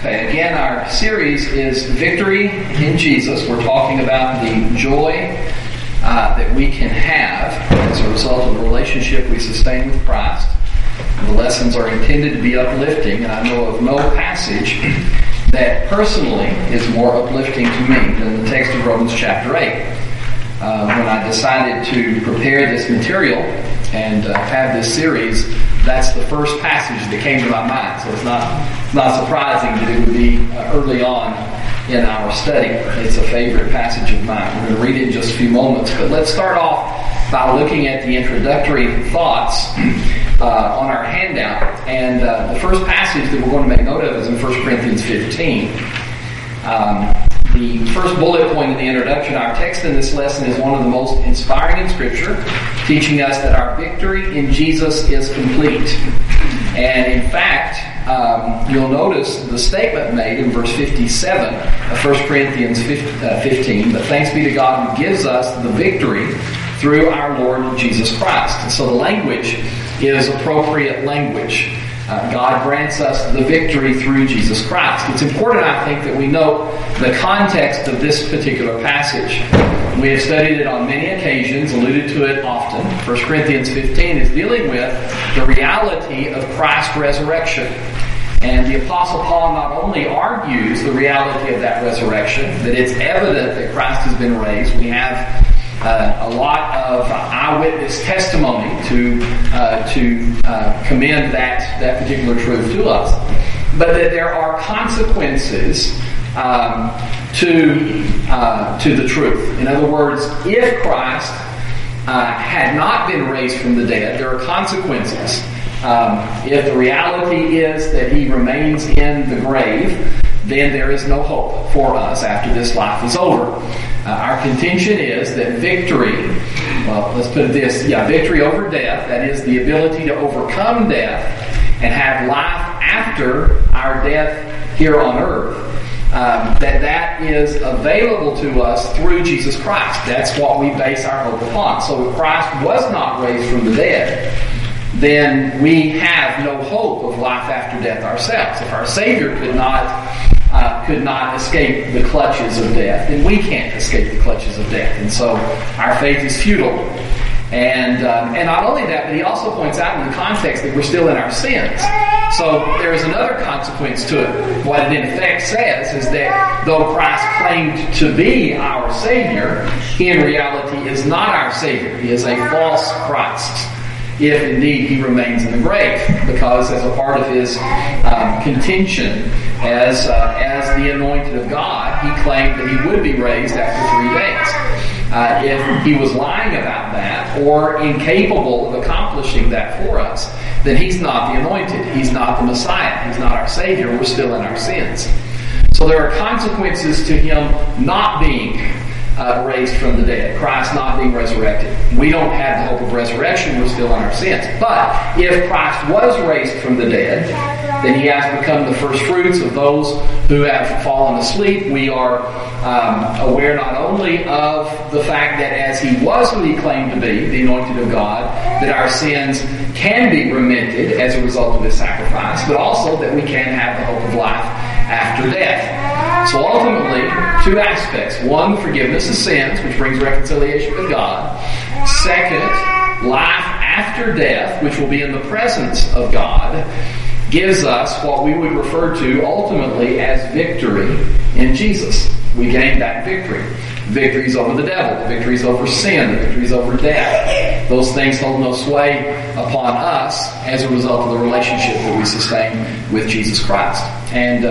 Okay, again, our series is Victory in Jesus. We're talking about the joy that we can have as a result of the relationship we sustain with Christ. And the lessons are intended to be uplifting, and I know of no passage that personally is more uplifting to me than the text of Romans chapter 8. When I decided to prepare this material and have this series, that's the first passage that came to my mind. So it's not surprising that it would be early on in our study. It's a favorite passage of mine. We're going to read it in just a few moments. But let's start off by looking at the introductory thoughts on our handout. And the first passage that we're going to make note of is in 1 Corinthians 15. The first bullet point in the introduction, our text in this lesson is one of the most inspiring in Scripture, teaching us that our victory in Jesus is complete. And in fact, you'll notice the statement made in verse 57 of 1 Corinthians 15, that thanks be to God who gives us the victory through our Lord Jesus Christ. And so the language is appropriate language. God grants us the victory through Jesus Christ. It's important, I think, that we note the context of this particular passage. We have studied it on many occasions, alluded to it often. 1 Corinthians 15 is dealing with the reality of Christ's resurrection. And the Apostle Paul not only argues the reality of that resurrection, that it's evident that Christ has been raised. We have a lot of eyewitness testimony to commend that particular truth to us, but that there are consequences to the truth. In other words, if Christ had not been raised from the dead, there are consequences. If the reality is that he remains in the grave, then there is no hope for us after this life is over. Our contention is that victory, well, let's put it this, victory over death, that is the ability to overcome death and have life after our death here on earth, that is available to us through Jesus Christ. That's what we base our hope upon. So if Christ was not raised from the dead, then we have no hope of life after death ourselves. If our Savior could not escape the clutches of death, then we can't escape the clutches of death. And so our faith is futile. And not only that, but he also points out in the context that we're still in our sins. So there is another consequence to it. What it in effect says is that though Christ claimed to be our Savior, he in reality is not our Savior. He is a false Christ, if indeed he remains in the grave, because as a part of his contention as the anointed of God, he claimed that he would be raised after 3 days. If he was lying about that or incapable of accomplishing that for us, then he's not the anointed. He's not the Messiah. He's not our Savior. We're still in our sins. So there are consequences to him not being raised from the dead, Christ not being resurrected. We don't have the hope of resurrection. We're still in our sins. But if Christ was raised from the dead, then he has become the first fruits of those who have fallen asleep. We are aware not only of the fact that as he was who he claimed to be, the anointed of God, that our sins can be remitted as a result of his sacrifice, but also that we can have the hope of life after death. So ultimately, 2 aspects. One, forgiveness of sins, which brings reconciliation with God. Second, life after death, which will be in the presence of God, gives us what we would refer to ultimately as victory in Jesus. We gain that victory. Victories over the devil, victories over sin, victories over death. Those things hold no sway upon us as a result of the relationship that we sustain with Jesus Christ. And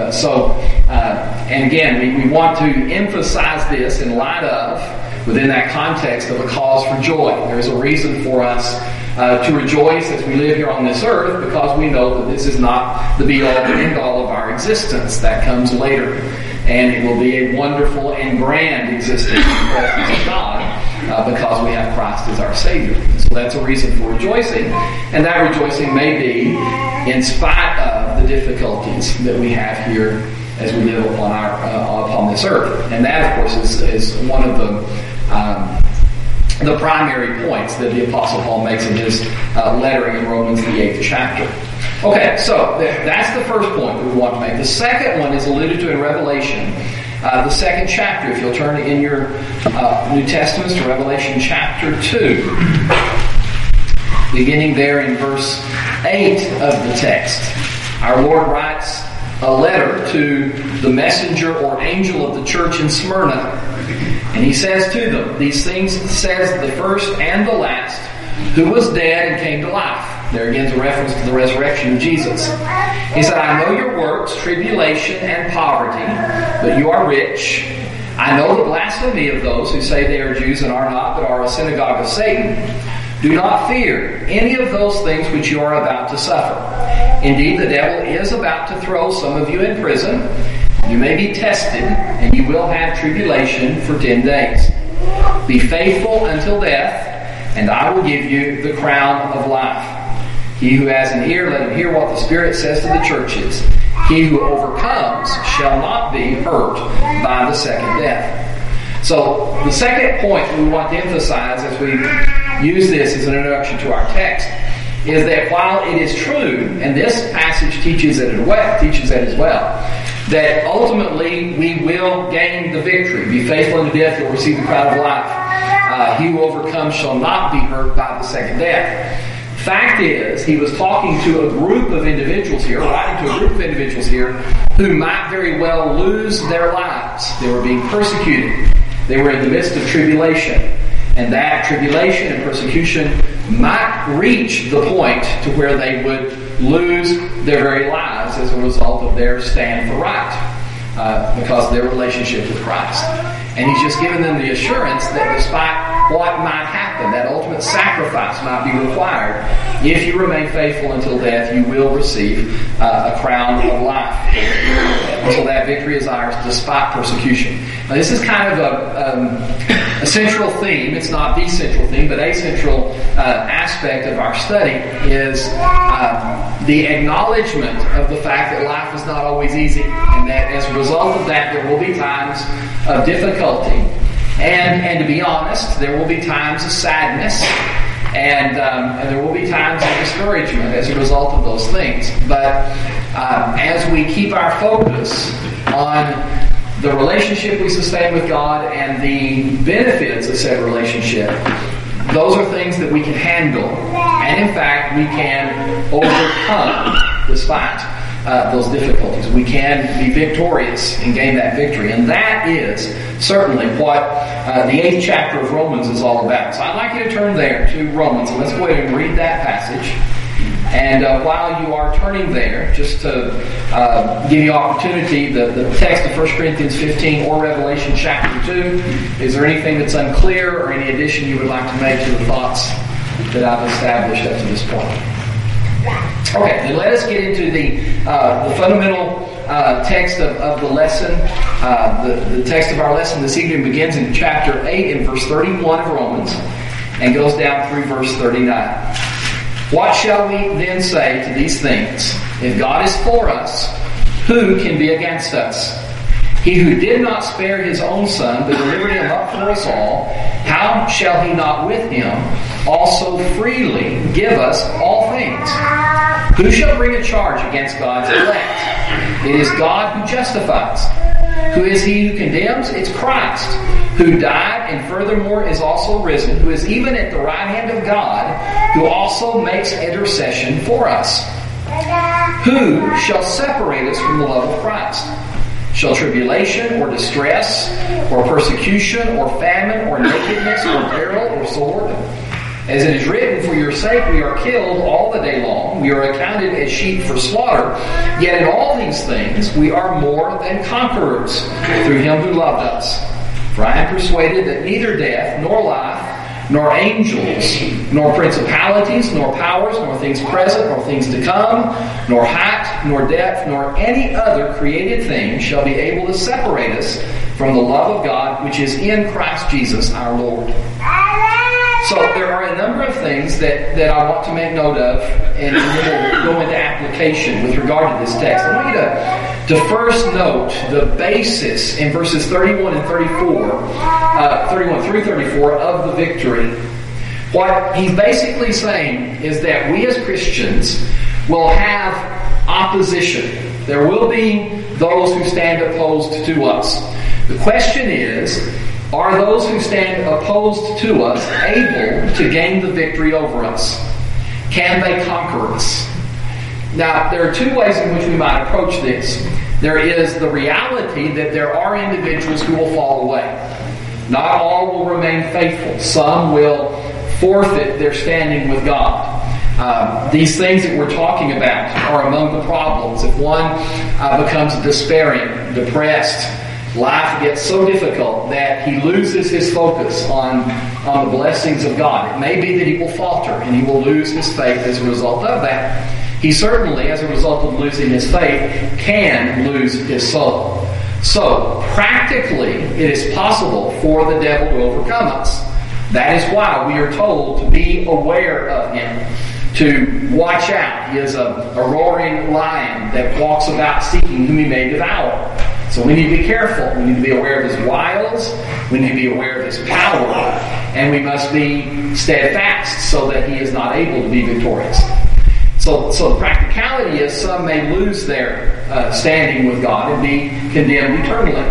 and again, we want to emphasize this in light of, within that context of a cause for joy. There's a reason for us to rejoice as we live here on this earth, because we know that this is not the be-all and end-all of our existence. That comes later. And it will be a wonderful and grand existence in the presence of God because we have Christ as our Savior. So that's a reason for rejoicing. And that rejoicing may be in spite of the difficulties that we have here as we live upon this earth. And that, of course, is one of the the primary points that the Apostle Paul makes in his lettering in Romans, the 8th chapter. Okay, so that's the first point that we want to make. The second one is alluded to in Revelation, the 2nd chapter. If you'll turn in your New Testaments to Revelation chapter 2, beginning there in verse 8 of the text. Our Lord writes a letter to the messenger or angel of the church in Smyrna. And he says to them, these things says the first and the last, who was dead and came to life. There again is a reference to the resurrection of Jesus. He said, I know your works, tribulation and poverty, but you are rich. I know the blasphemy of those who say they are Jews and are not, but are a synagogue of Satan. Do not fear any of those things which you are about to suffer. Indeed, the devil is about to throw some of you in prison. You may be tested, and you will have tribulation for 10 days. Be faithful until death, and I will give you the crown of life. He who has an ear, let him hear what the Spirit says to the churches. He who overcomes shall not be hurt by the second death. So, the second point we want to emphasize as we use this as an introduction to our text is that while it is true, and this passage teaches it as well, that ultimately we will gain the victory. Be faithful unto death, you'll receive the crown of life. He who overcomes shall not be hurt by the second death. Fact is, he was talking to a group of individuals here, writing to a group of individuals here, who might very well lose their lives. They were being persecuted. They were in the midst of tribulation. And that tribulation and persecution might reach the point to where they would lose their very lives as a result of their stand for right, because of their relationship with Christ. And he's just given them the assurance that despite what might happen, that ultimate sacrifice might be required. If you remain faithful until death, you will receive a crown of life. And so that victory is ours despite persecution. Now this is kind of a central theme. It's not the central theme, but a central aspect of our study is the acknowledgement of the fact that life is not always easy, and that as a result of that there will be times of difficulty, and to be honest, there will be times of sadness, and there will be times of discouragement as a result of those things. But as we keep our focus on the relationship we sustain with God and the benefits of said relationship, those are things that we can handle, and in fact we can overcome despite those difficulties. We can be victorious and gain that victory. And that is certainly what the 8th chapter of Romans is all about. So I'd like you to turn there to Romans, and let's go ahead and read that passage. And while you are turning there, just to give you opportunity, the text of 1 Corinthians 15 or Revelation chapter 2, is there anything that's unclear or any addition you would like to make to the thoughts that I've established up to this point? Okay, then let us get into the fundamental text of the lesson. The text of our lesson this evening begins in chapter 8 in verse 31 of Romans and goes down through verse 39. What shall we then say to these things? If God is for us, who can be against us? He who did not spare his own Son, but delivered him up for us all, how shall he not with him also freely give us all things? Who shall bring a charge against God's elect? It is God who justifies. Who is he who condemns? It's Christ, who died and furthermore is also risen, who is even at the right hand of God, who also makes intercession for us. Who shall separate us from the love of Christ? Shall tribulation or distress or persecution or famine or nakedness or peril or sword? As it is written, for your sake we are killed all the day long. We are accounted as sheep for slaughter. Yet in all these things we are more than conquerors through him who loved us. For I am persuaded that neither death, nor life, nor angels, nor principalities, nor powers, nor things present, nor things to come, nor height, nor depth, nor any other created thing shall be able to separate us from the love of God which is in Christ Jesus our Lord. So there are a number of things that I want to make note of, and then we'll go into application with regard to this text. I want you to first note the basis in verses 31 and 31 through 34 of the victory. What he's basically saying is that we as Christians will have opposition. There will be those who stand opposed to us. The question is, are those who stand opposed to us able to gain the victory over us? Can they conquer us? Now, there are two ways in which we might approach this. There is the reality that there are individuals who will fall away. Not all will remain faithful. Some will forfeit their standing with God. These things that we're talking about are among the problems. If one becomes despairing, depressed, life gets so difficult that he loses his focus on the blessings of God, it may be that he will falter and he will lose his faith as a result of that. He certainly, as a result of losing his faith, can lose his soul. So, practically, it is possible for the devil to overcome us. That is why we are told to be aware of him, to watch out. He is a roaring lion that walks about seeking whom he may devour. So we need to be careful. We need to be aware of his wiles. We need to be aware of his power. And we must be steadfast so that he is not able to be victorious. So the practicality is some may lose their standing with God and be condemned eternally.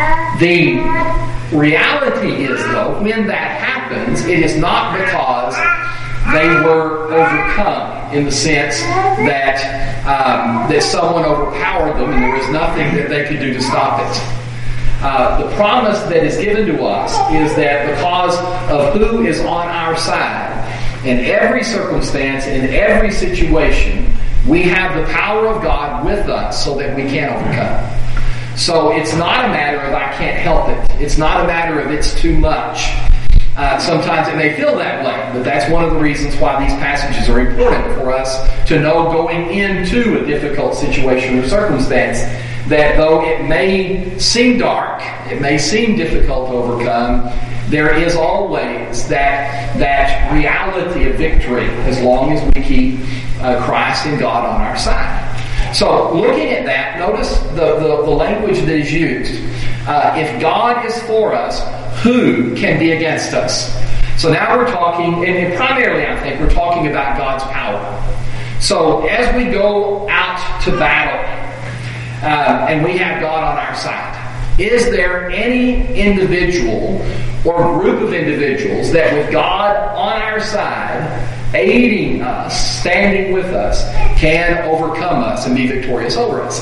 The reality is, though, when that happens, it is not because they were overcome in the sense that someone overpowered them and there was nothing that they could do to stop it. The promise that is given to us is that because of who is on our side, in every circumstance, in every situation, we have the power of God with us so that we can overcome. So it's not a matter of I can't help it. It's not a matter of it's too much. Sometimes it may feel that way, but that's one of the reasons why these passages are important for us to know going into a difficult situation or circumstance, that though it may seem dark, it may seem difficult to overcome, there is always that reality of victory as long as we keep Christ and God on our side. So, looking at that, notice the language that is used. If God is for us, who can be against us? So now we're talking, and primarily I think we're talking about God's power. So as we go out to battle, and we have God on our side, is there any individual or group of individuals that with God on our side, aiding us, standing with us, can overcome us and be victorious over us?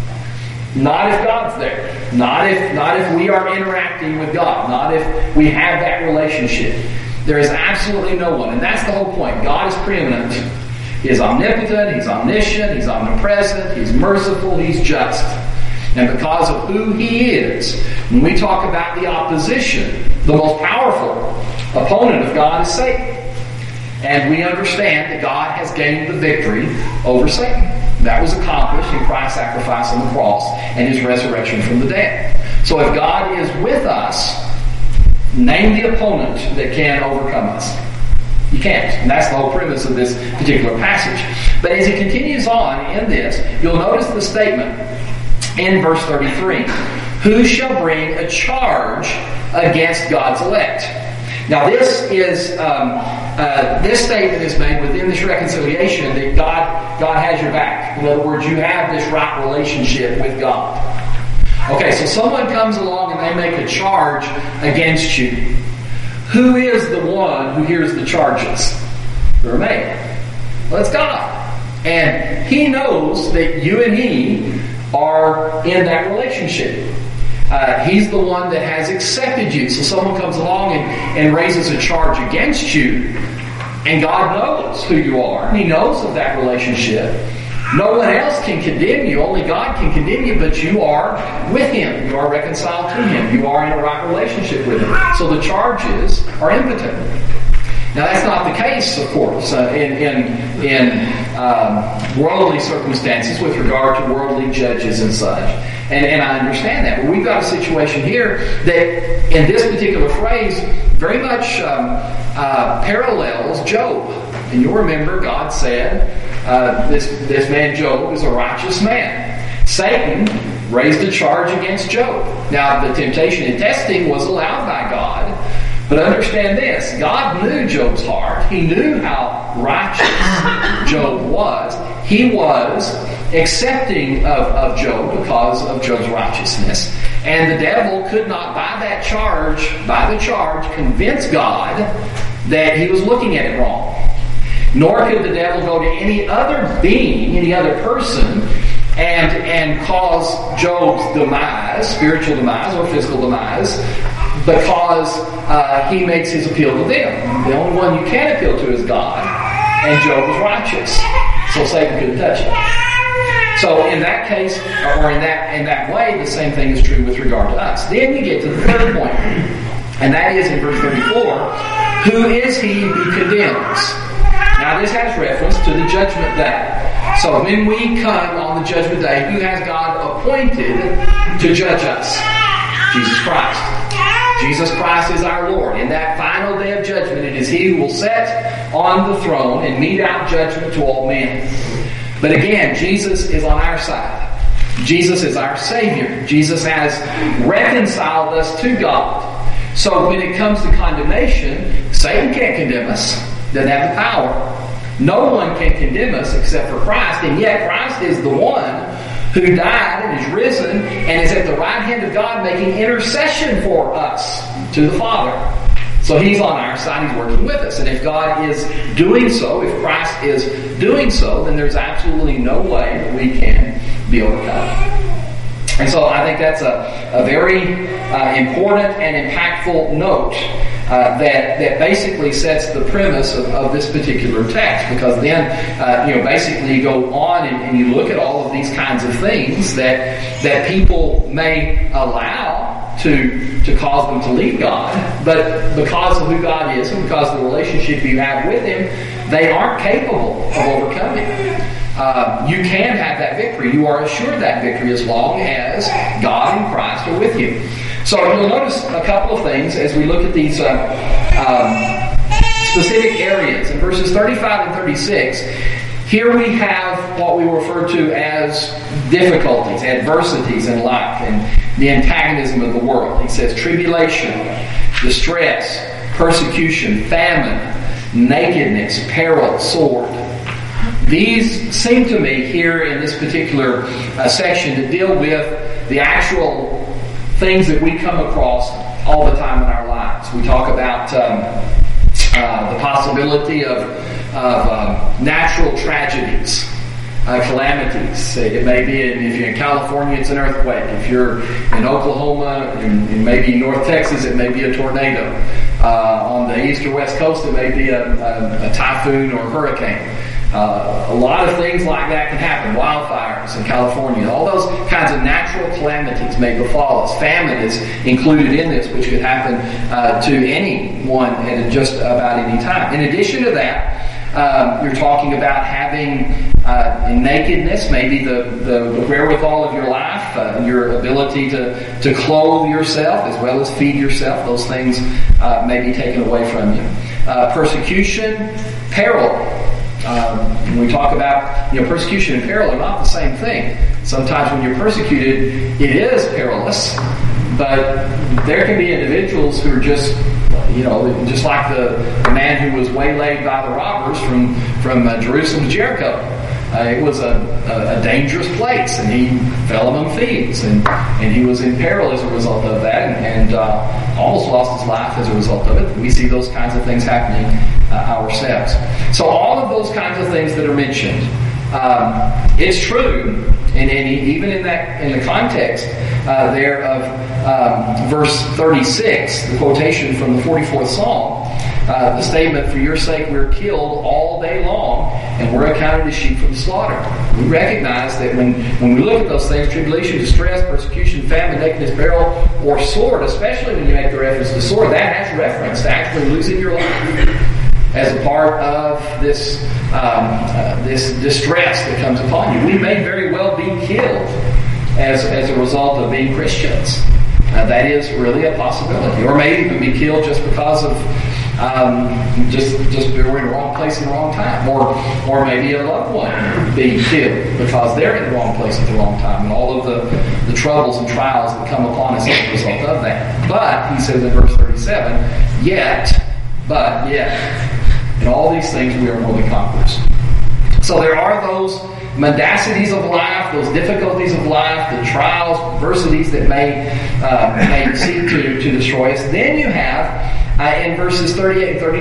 Not if God's there. Not if we are interacting with God. Not if we have that relationship. There is absolutely no one. And that's the whole point. God is preeminent. He is omnipotent. He's omniscient. He's omnipresent. He's merciful. He's just. And because of who He is, when we talk about the opposition, the most powerful opponent of God is Satan. And we understand that God has gained the victory over Satan. That was accomplished in Christ's sacrifice on the cross and His resurrection from the dead. So if God is with us, name the opponent that can overcome us. You can't. And that's the whole premise of this particular passage. But as he continues on in this, you'll notice the statement in verse 33. Who shall bring a charge against God's elect? Now this is this statement is made within this reconciliation that God has your back. In other words, you have this right relationship with God. Okay, so someone comes along and they make a charge against you. Who is the one who hears the charges? They're made. Well, it's God. And He knows that you and He are in that relationship. He's the one that has accepted you. So someone comes along and raises a charge against you, and God knows who you are, and He knows of that relationship. No one else can condemn you. Only God can condemn you, but you are with Him. You are reconciled to Him. You are in a right relationship with Him. So the charges are impotent. Now that's not the case, of course, in worldly circumstances with regard to worldly judges and such. And I understand that. But we've got a situation here that, in this particular phrase, very much parallels Job. And you'll remember God said, this man Job is a righteous man. Satan raised a charge against Job. Now, the temptation and testing was allowed by God, but understand this, God knew Job's heart. He knew how righteous Job was. He was accepting of Job because of Job's righteousness. And the devil could not, by the charge, convince God that he was looking at it wrong. Nor could the devil go to any other being, any other person, and cause Job's demise, spiritual demise or physical demise, because he makes his appeal to them. The only one you can appeal to is God, and Job was righteous, so Satan couldn't touch it. So in that case, or in that way, the same thing is true with regard to us. Then we get to the third point, and that is in verse 34, who is he who condemns? Now this has reference to the judgment day. So when we come on the judgment day, who has God appointed to judge us? Jesus Christ. Jesus Christ is our Lord. In that final day of judgment, it is He who will sit on the throne and mete out judgment to all men. But again, Jesus is on our side. Jesus is our Savior. Jesus has reconciled us to God. So when it comes to condemnation, Satan can't condemn us. Doesn't have the power. No one can condemn us except for Christ, and yet Christ is the one who died and is risen and is at the right hand of God making intercession for us to the Father. So He's on our side, He's working with us. And if God is doing so, if Christ is doing so, then there's absolutely no way that we can be overcome. And so I think that's a very important and impactful note that basically sets the premise of this particular text. Because then, basically you go on and you look at all of these kinds of things that people may allow to cause them to leave God, but because of who God is and because of the relationship you have with Him, they aren't capable of overcoming. You can have that victory. You are assured that victory as long as God and Christ are with you. So you'll notice a couple of things as we look at these specific areas. In verses 35 and 36, here we have what we refer to as difficulties, adversities in life, and the antagonism of the world. He says tribulation, distress, persecution, famine, nakedness, peril, sword. These seem to me here in this particular section to deal with the actual things that we come across all the time in our lives. We talk about the possibility of natural tragedies, calamities. It may be, if you're in California, it's an earthquake. If you're in Oklahoma, and maybe North Texas, it may be a tornado. On the east or west coast, it may be a typhoon or a hurricane. A lot of things like that can happen. Wildfires in California. All those kinds of natural calamities may befall us. Famine is included in this, which could happen to anyone at just about any time. In addition to that, you're talking about having nakedness, maybe the wherewithal of your life, your ability to clothe yourself as well as feed yourself. Those things may be taken away from you. Persecution, peril. When we talk about persecution and peril are not the same thing. Sometimes when you're persecuted, it is perilous, but there can be individuals who are just like the man who was waylaid by the robbers from Jerusalem to Jericho. It was a dangerous place, and he fell among thieves, and he was in peril as a result of that, and almost lost his life as a result of it. We see those kinds of things happening ourselves. So all of those kinds of things that are mentioned, it's true, and even in the context there of verse 36, the quotation from the 44th Psalm, the statement, "For your sake we're killed all day long, and we're accounted as sheep for the slaughter." We recognize that when we look at those things, tribulation, distress, persecution, famine, nakedness, peril, or sword, especially when you make the reference to sword, that has reference to actually losing your life as a part of this distress that comes upon you. We may very well be killed as a result of being Christians. That is really a possibility. Or maybe even be killed just because of just we're in the wrong place at the wrong time, or maybe a loved one being killed because they're in the wrong place at the wrong time, and all of the troubles and trials that come upon us as a result of that. But he says in verse 37, yet, in all these things we are more than conquerors. So there are those mendacities of life, those difficulties of life, the trials, adversities that may seek to destroy us. Then you have, in verses 38 and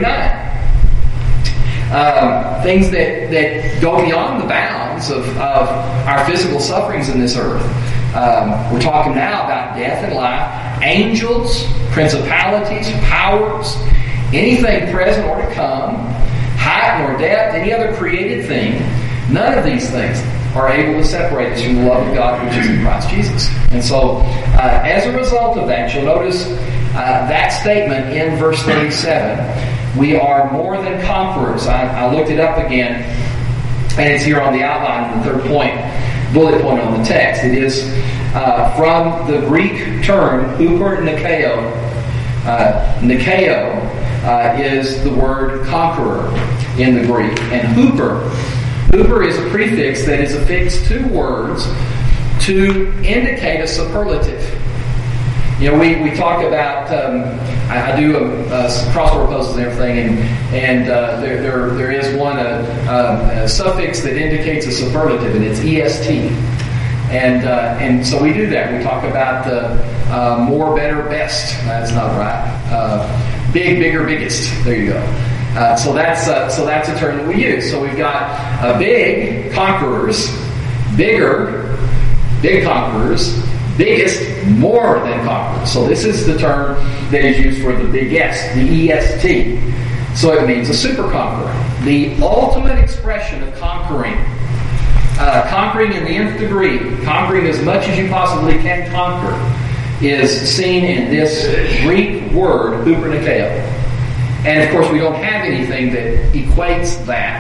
39, things that go beyond the bounds of our physical sufferings in this earth. We're talking now about death and life, angels, principalities, powers, anything present or to come, height nor depth, any other created thing. None of these things are able to separate us from the love of God which is in Christ Jesus. And so, as a result of that, you'll notice that statement in verse 37, we are more than conquerors. I looked it up again, and it's here on the outline in the third point, bullet point on the text. It is from the Greek term, huper nikeo. Nikeo is the word conqueror in the Greek. And huper is a prefix that is affixed to words to indicate a superlative. You know, we talk about, I do crossword puzzles and everything, and there is one, a suffix that indicates a superlative, and it's est. And so we do that. We talk about more, better, best. That's not right. Big, bigger, biggest. There you go. So that's a term that we use. So we've got big conquerors, bigger, big conquerors, biggest, more than conquerors. So this is the term that is used for the biggest, the EST. So it means a super conqueror. The ultimate expression of conquering. Conquering in the nth degree, conquering as much as you possibly can conquer, is seen in this Greek word, hupernikeo. And of course, we don't have anything that equates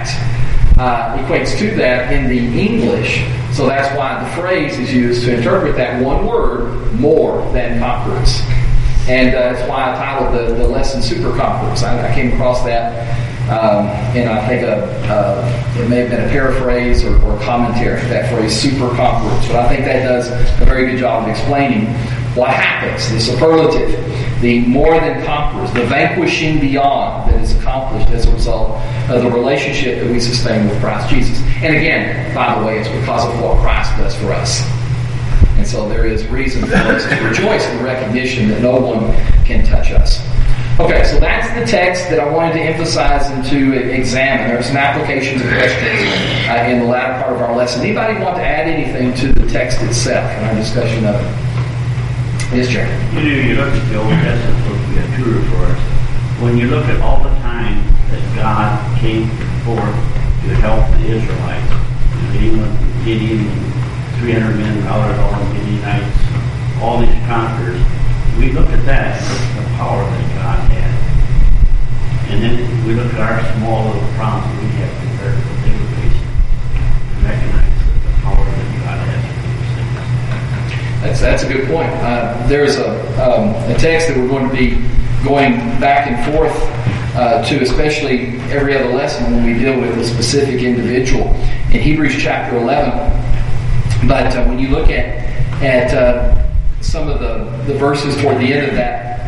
to that in the English. So that's why the phrase is used to interpret that one word, more than conquerors. And that's why I titled the lesson Super Conquerors. I came across that. And I think it may have been a paraphrase or commentary for that phrase, super conquerors. But I think that does a very good job of explaining what happens, the superlative, the more than conquerors, the vanquishing beyond that is accomplished as a result of the relationship that we sustain with Christ Jesus. And again, by the way, it's because of what Christ does for us. And so there is reason for us to rejoice in the recognition that no one can touch us. Okay, so that's the text that I wanted to emphasize and to examine. There are some applications and questions in the latter part of our lesson. Anybody want to add anything to the text itself in our discussion of it? Yes, Jerry. You look at the Old Testament, supposed to be a tutor for us. When you look at all the time that God came forth to help the Israelites, Gideon, 300 men, all the Midianites, all these conquerors, we look at that, the power that God had. And then we look at our small little problems we have compared to what they were facing and recognize the power that God has in these things. That's a good point. There's a text that we're going to be going back and forth to, especially every other lesson when we deal with a specific individual in Hebrews chapter 11. But when you look at some of the verses toward the end of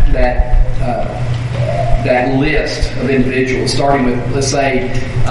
that list of individuals, starting with, let's say,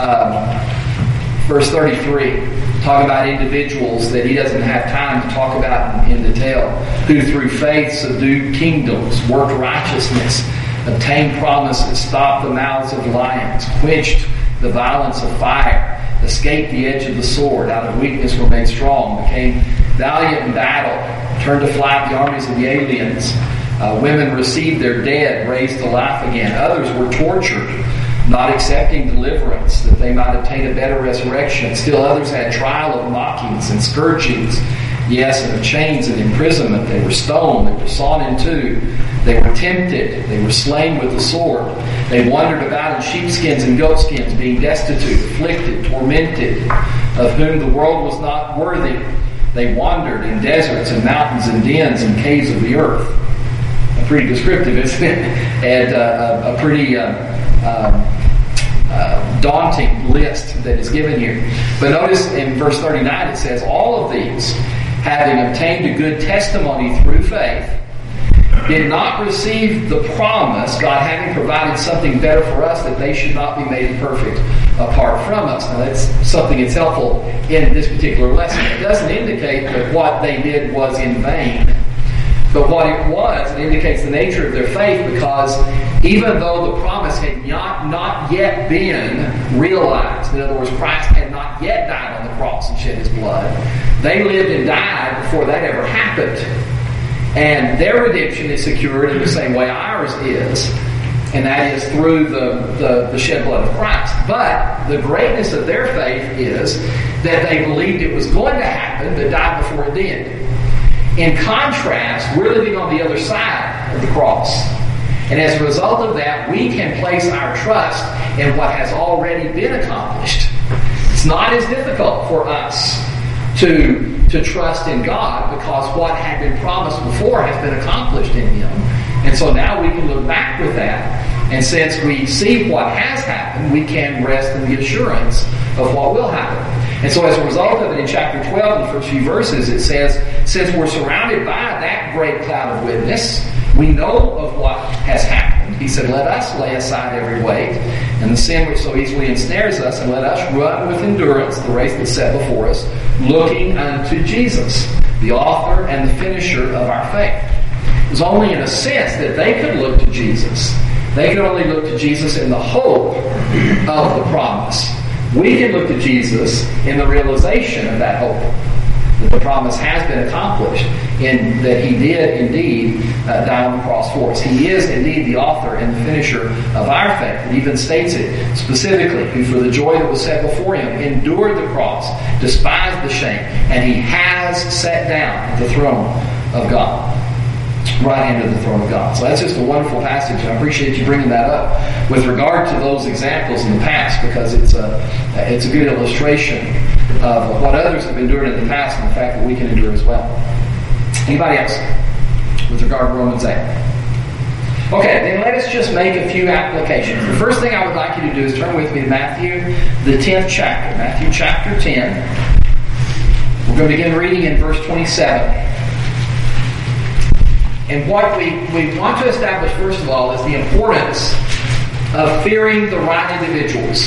verse 33, talk about individuals that he doesn't have time to talk about in detail, who through faith subdued kingdoms, worked righteousness, obtained promises, stopped the mouths of lions, quenched the violence of fire, escaped the edge of the sword, out of weakness were made strong, became valiant in battle, turned to flight the armies of the aliens. Women received their dead, raised to life again. Others were tortured, not accepting deliverance, that they might obtain a better resurrection. Still others had trial of mockings and scourgings, yes, and of chains and imprisonment. They were stoned, they were sawn in two, they were tempted, they were slain with the sword. They wandered about in sheepskins and goatskins, being destitute, afflicted, tormented, of whom the world was not worthy. They wandered in deserts and mountains and dens and caves of the earth. pretty descriptive, isn't it? And a pretty daunting list that is given here. But notice in verse 39 it says, all of these, having obtained a good testimony through faith, did not receive the promise, God having provided something better for us, that they should not be made perfect apart from us. Now that's something that's helpful in this particular lesson. It doesn't indicate that what they did was in vain, but what it was, it indicates the nature of their faith, because even though the promise had not yet been realized, in other words, Christ had not yet died on the cross and shed His blood, they lived and died before that ever happened. And their redemption is secured in the same way ours is, and that is through the shed blood of Christ. But the greatness of their faith is that they believed it was going to happen, but died before it did. In contrast, we're living on the other side of the cross. And as a result of that, we can place our trust in what has already been accomplished. It's not as difficult for us to trust in God, because what had been promised before has been accomplished in Him. And so now we can look back with that. And since we see what has happened, we can rest in the assurance of what will happen. And so as a result of it, in chapter 12, the first few verses, it says, since we're surrounded by that great cloud of witness, we know of what has happened. He said, let us lay aside every weight and the sin which so easily ensnares us, and let us run with endurance the race that's set before us, looking unto Jesus, the author and the finisher of our faith. It was only in a sense that they could look to Jesus. They could only look to Jesus in the hope of the promise. We can look to Jesus in the realization of that hope, that the promise has been accomplished, in that He did indeed die on the cross for us. He is indeed the author and the finisher of our faith. It even states it specifically, who for the joy that was set before Him endured the cross, despised the shame, and He has sat down at the throne of God. Right hand of the throne of God. So that's just a wonderful passage. I appreciate you bringing that up with regard to those examples in the past, because it's a good illustration of what others have endured in the past and the fact that we can endure as well. Anybody else with regard to Romans 8? Okay, then let us just make a few applications. The first thing I would like you to do is turn with me to Matthew, the 10th chapter. Matthew chapter 10. We're going to begin reading in verse 27. And what we want to establish, first of all, is the importance of fearing the right individuals.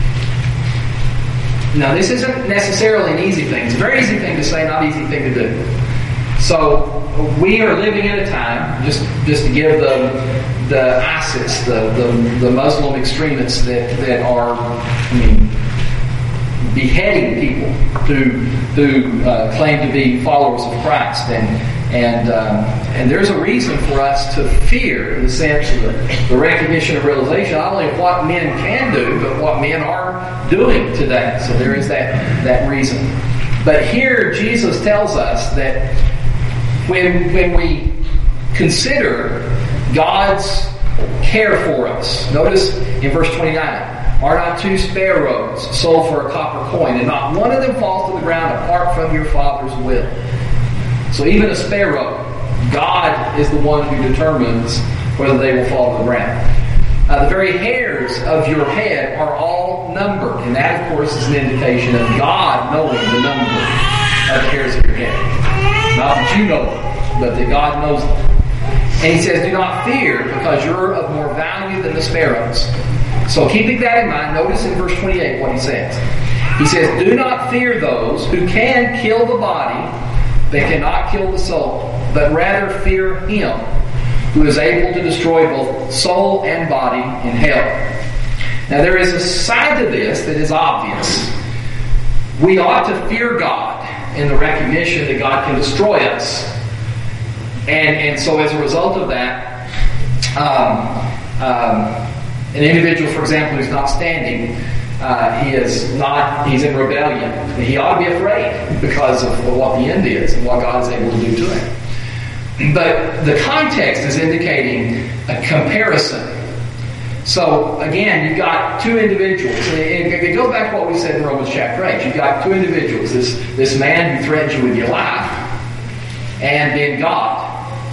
Now, this isn't necessarily an easy thing. It's a very easy thing to say, not an easy thing to do. So, we are living in a time, just to give the ISIS, the Muslim extremists that are, beheading people who claim to be followers of Christ, and there's a reason for us to fear, in the sense of the recognition and realization not only of what men can do, but what men are doing today. So there is that reason. But here Jesus tells us that when we consider God's care for us, notice in verse 29, are not two sparrows sold for a copper coin, and not one of them falls to the ground apart from your Father's will? So even a sparrow, God is the one who determines whether they will fall to the ground. The very hairs of your head are all numbered, and that, of course, is an indication of God knowing the number of the hairs of your head. Not that you know them, but that God knows them. And He says, do not fear, because you're of more value than the sparrows. So keeping that in mind, notice in verse 28 what He says. He says, do not fear those who can kill the body, but cannot kill the soul, but rather fear Him who is able to destroy both soul and body in hell. Now there is a side to this that is obvious. We ought to fear God in the recognition that God can destroy us. And so as a result of that, an individual, for example, who's not standing, he's in rebellion. He ought to be afraid because of what the end is and what God is able to do to him. But the context is indicating a comparison. So again, you've got two individuals. It goes back to what we said in Romans chapter 8. You've got two individuals. This man who threatens you with your life, and then God.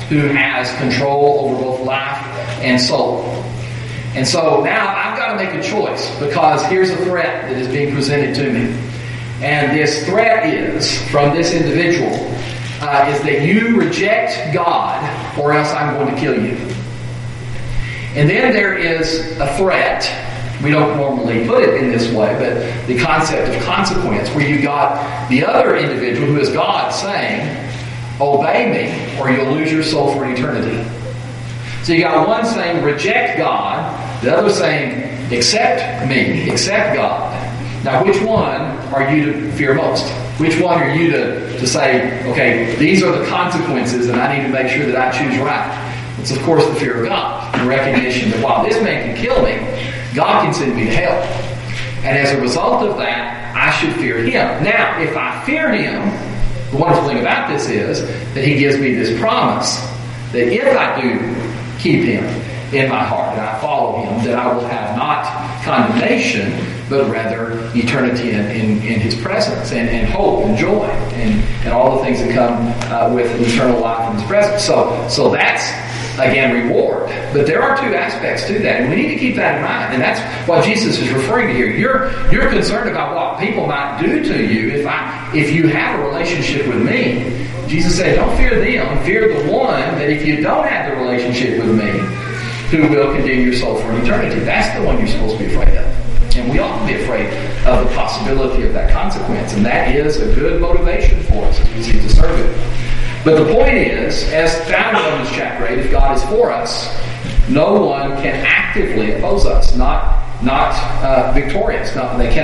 who has control over both life and soul. And so now I've got to make a choice, because here's a threat that is being presented to me. And this threat is, from this individual, is that you reject God or else I'm going to kill you. And then there is a threat. We don't normally put it in this way, but the concept of consequence, where you've got the other individual who is God saying, obey me or you'll lose your soul for eternity. So you got one saying, reject God, the other saying, accept me, accept God. Now, which one are you to fear most? Which one are you to say, okay, these are the consequences and I need to make sure that I choose right? It's, of course, the fear of God, the recognition that while this man can kill me, God can send me to hell. And as a result of that, I should fear Him. Now, if I fear Him, the wonderful thing about this is that He gives me this promise that if I do keep Him in my heart and I follow Him, that I will have not condemnation, but rather eternity in His presence and hope and joy and all the things that come with eternal life in His presence. So that's, again, reward. But there are two aspects to that, and we need to keep that in mind. And that's what Jesus is referring to here. You're concerned about what people might do to you if you have a relationship with me. Jesus said, don't fear them, fear the one that if you don't have the relationship with me, who will condemn your soul for eternity. That's the one you're supposed to be afraid of. And we ought to be afraid of the possibility of that consequence. And that is a good motivation for us as we seek to serve it. But the point is, as found in Romans chapter 8, if God is for us, no one can actively oppose us, not victorious. They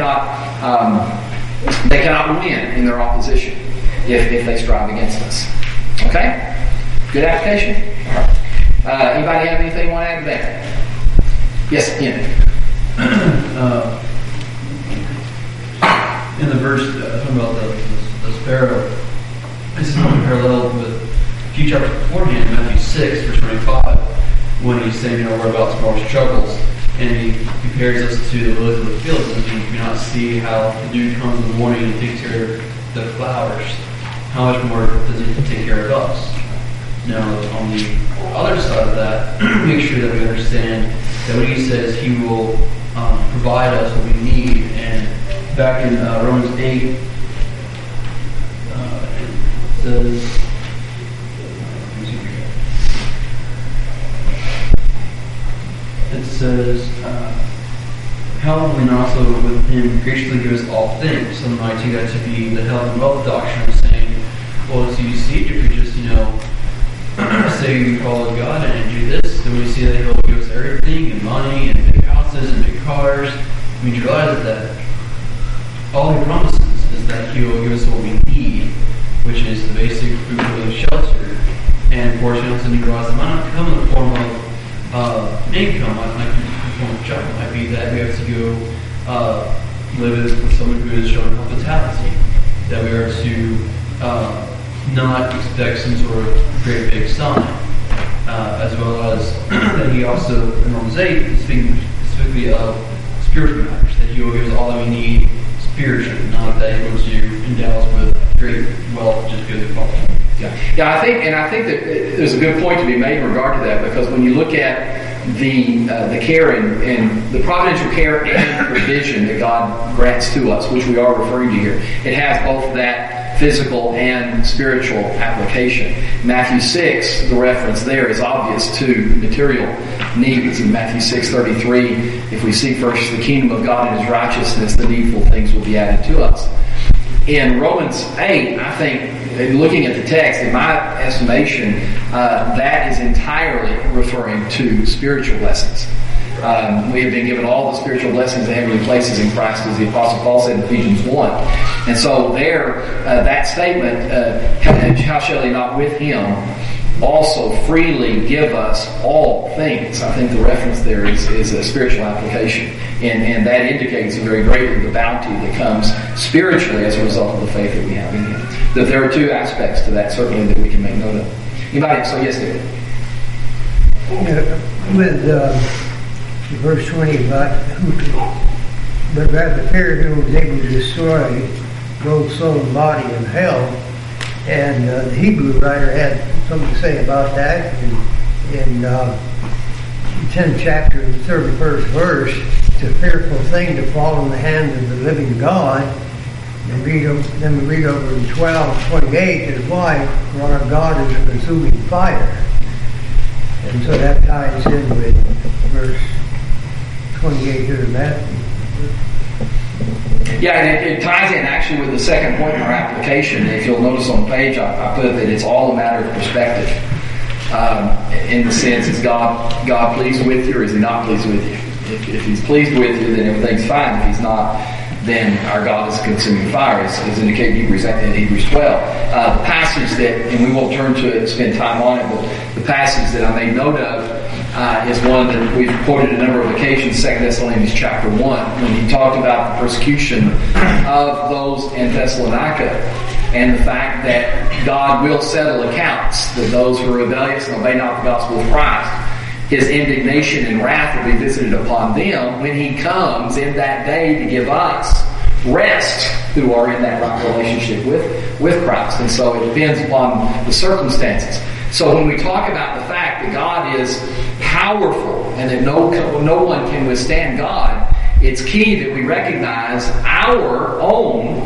cannot win in their opposition if they strive against us. Okay? Good application? All right. Anybody have anything you want to add to that? Yes, Ian. In the verse talking about the sparrow, this is not parallel with a few chapters beforehand, Matthew 6, verse 25, when he's saying, we're about tomorrow's struggles, and he compares us to the lilies of the field, and you cannot see how the dew comes in the morning and takes care of the flowers. How much more does he take care of us? Now, on the other side of that, make sure that we understand that when he says he will provide us what we need, and back in Romans 8, it says, how will we not also with him graciously give us all things? Some might take that to be the health and wealth doctrine, saying, well, so you see, if you just, say we follow God and do this, then we see that He'll give us everything, and money, and big houses, and big cars. We realize that all He promises is that He will give us what we need, which is the basic food, and shelter. And of course, something draws them out, come in the form of income, like in the form of job. It might be that we have to go live with someone who is showing hospitality, that we are to not expect some sort of great big sign, as well as that He also, in Romans 8, is speaking specifically of spiritual matters, that He will give us all that we need spiritually, not that He wants to endow us with great wealth just because we follow Him. Yeah, I think that there's a good point to be made in regard to that, because when you look at the care and the providential care and provision that God grants to us, which we are referring to here, it has both that physical and spiritual application. Matthew 6, the reference there is obvious to material needs. In Matthew 6:33, if we seek first the kingdom of God and His righteousness, the needful things will be added to us. In Romans 8, I think, looking at the text, in my estimation, that is entirely referring to spiritual blessings. We have been given all the spiritual blessings in heavenly places in Christ, as the Apostle Paul said in Ephesians 1. And so there, that statement, how shall He not with Him also freely give us all things? I think the reference there is a spiritual application. And that indicates very greatly the bounty that comes spiritually as a result of the faith that we have in Him. That there are two aspects to that, certainly, that we can make note of. Anybody? So yes, David. With verse 20 about but rather fear who was able to destroy both soul and body in hell, and the Hebrew writer had something to say about that. In the 10th chapter, the 31st verse, it's a fearful thing to fall in the hands of the living God. And then we read over in 12:28, his wife, for our God is a consuming fire. And so that ties in with verse 28 here in Matthew. Yeah, and it ties in actually with the second point in our application. If you'll notice on the page, I put that it's all a matter of perspective. In the sense, is God pleased with you, or is He not pleased with you? If He's pleased with you, then everything's fine. If He's not, then our God is a consuming fire, as indicated in Hebrews 12. The passage that, and we won't turn to it and spend time on it, but the passage that I made note of is one that we've quoted a number of occasions, 2 Thessalonians chapter 1, when he talked about the persecution of those in Thessalonica and the fact that God will settle accounts, that those who are rebellious and obey not the gospel of Christ, His indignation and wrath will be visited upon them when He comes in that day to give us rest who are in that right relationship with Christ. And so it depends upon the circumstances. So when we talk about the fact that God is powerful and that no one can withstand God, it's key that we recognize our own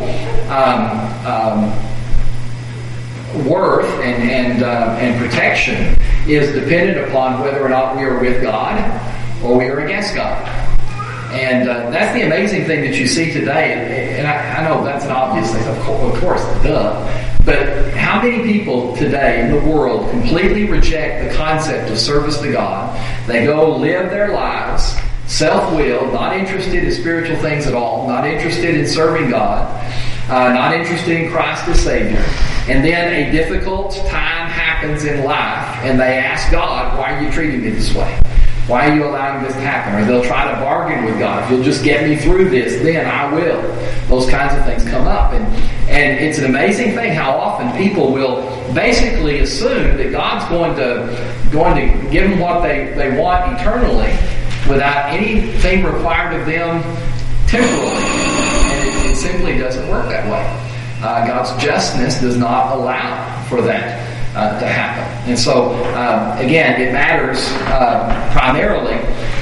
worth and protection is dependent upon whether or not we are with God or we are against God. And that's the amazing thing that you see today. And I know that's an obvious thing, of course, duh. But how many people today in the world completely reject the concept of service to God? They go live their lives self-willed, not interested in spiritual things at all, not interested in serving God, not interested in Christ as Savior. And then a difficult time happens in life, and they ask God, why are you treating me this way? Why are you allowing this to happen? Or they'll try to bargain with God. If you'll just get me through this, then I will. Those kinds of things come up. And it's an amazing thing how often people will basically assume that God's going to give them what they want eternally without anything required of them temporally. And it simply doesn't work that way. God's justness does not allow for that to happen. And so, again, it matters primarily,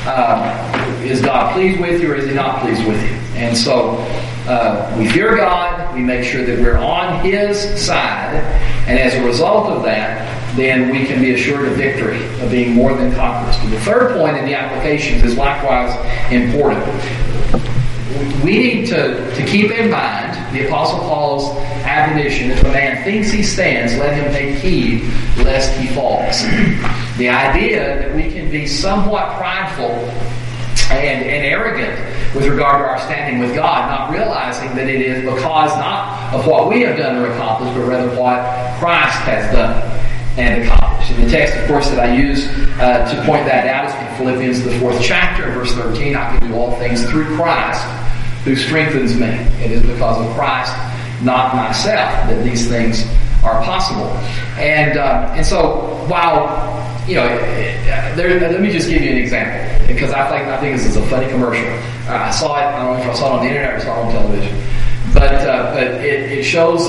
is God pleased with you or is He not pleased with you? And so, we fear God, we make sure that we're on His side, and as a result of that, then we can be assured of victory, of being more than conquerors. But the third point in the applications is likewise important. We need to keep in mind the Apostle Paul's admonition, if a man thinks he stands, let him take heed lest he falls. The idea that we can be somewhat prideful and arrogant with regard to our standing with God, not realizing that it is because not of what we have done or accomplished, but rather what Christ has done and accomplished. And the text, of course, that I use to point that out is from Philippians, the 4th chapter, verse 13. I can do all things through Christ who strengthens me. It is because of Christ, not myself, that these things are possible. And so, while let me just give you an example, because I think this is a funny commercial. I saw it. I don't know if I saw it on the internet or saw it on television, but it shows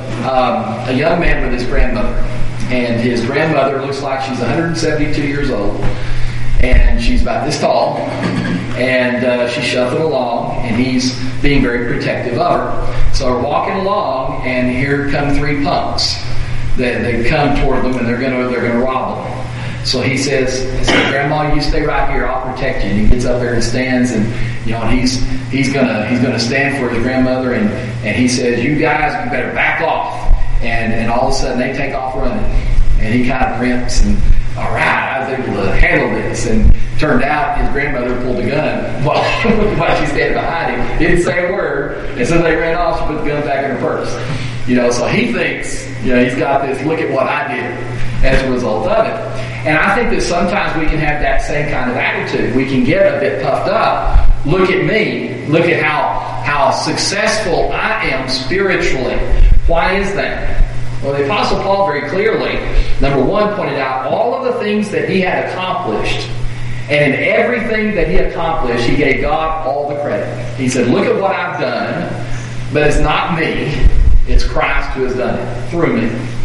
a young man with his grandmother, and his grandmother looks like she's 172 years old, and she's about this tall, and she's shuffling along, and he's being very protective of her. So we're walking along, and here come 3 punks. They come toward them, and they're gonna rob them. So he says, "Grandma, you stay right here. I'll protect you." And he gets up there and stands, and he's gonna stand for his grandmother, and he says, "You guys, you better back off." And all of a sudden they take off running, and he kind of grimps and, all right, I was able to handle this. And turned out his grandmother pulled a gun while she's standing behind him. Didn't say a word, and so they ran off. She put the gun back in her purse. So he thinks, he's got this. Look at what I did as a result of it. And I think that sometimes we can have that same kind of attitude. We can get a bit puffed up. Look at me. Look at how successful I am spiritually. Why is that? Well, the Apostle Paul very clearly, number 1, pointed out all of the things that he had accomplished. And in everything that he accomplished, he gave God all the credit. He said, look at what I've done, but it's not me. It's Christ who has done it through me.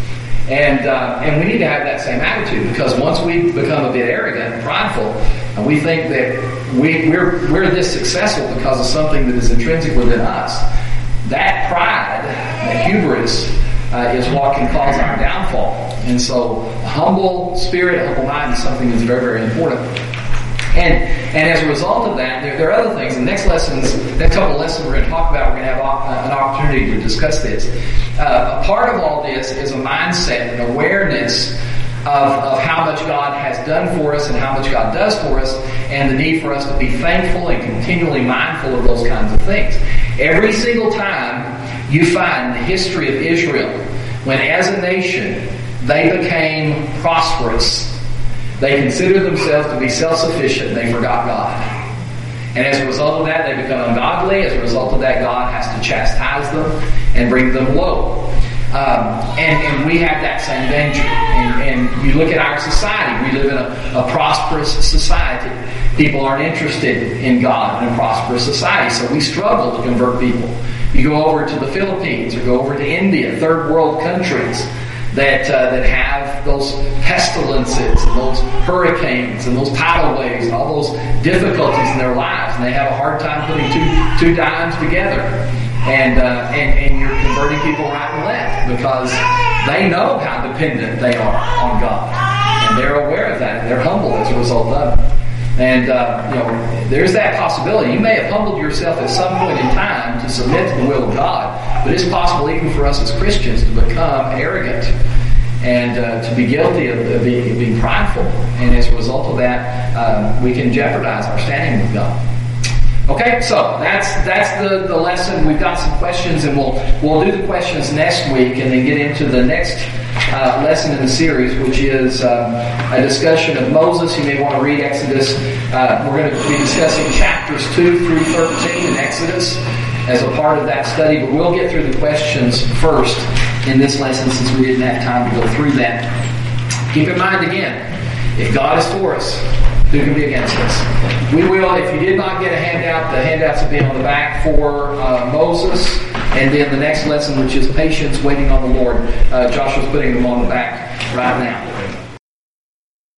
And we need to have that same attitude, because once we become a bit arrogant and prideful, and we think that we're this successful because of something that is intrinsic within us, that pride, that hubris, is what can cause our downfall. And so a humble spirit, a humble mind is something that's very, very important. And as a result of that, there are other things. The next couple of lessons we're going to talk about, we're going to have an opportunity to discuss this. A part of all this is a mindset, an awareness of how much God has done for us and how much God does for us, and the need for us to be thankful and continually mindful of those kinds of things. Every single time you find the history of Israel, when as a nation they became prosperous, they considered themselves to be self-sufficient and they forgot God. And as a result of that, they become ungodly. As a result of that, God has to chastise them and bring them low. And we have that same danger. And you look at our society. We live in a prosperous society. People aren't interested in God in a prosperous society, so we struggle to convert people. You go over to the Philippines or go over to India, third world countries that have those pestilences and those hurricanes and those tidal waves and all those difficulties in their lives, and they have a hard time putting two dimes together. And you're converting people right and left because they know how dependent they are on God, and they're aware of that, and they're humble as a result of it. And there's that possibility. You may have humbled yourself at some point in time to submit to the will of God, but it's possible even for us as Christians to become arrogant and to be guilty of being prideful. And as a result of that, we can jeopardize our standing with God. Okay, so that's the lesson. We've got some questions, and we'll do the questions next week, and then get into the next lesson in the series, which is a discussion of Moses. You may want to read Exodus. We're going to be discussing chapters 2 through 13 in Exodus as a part of that study, but we'll get through the questions first in this lesson since we didn't have time to go through that. Keep in mind again, if God is for us, who can be against us? We will, if you did not get a handout, the handouts will be on the back for Moses, and then the next lesson, which is patience, waiting on the Lord. Joshua's putting them on the back right now.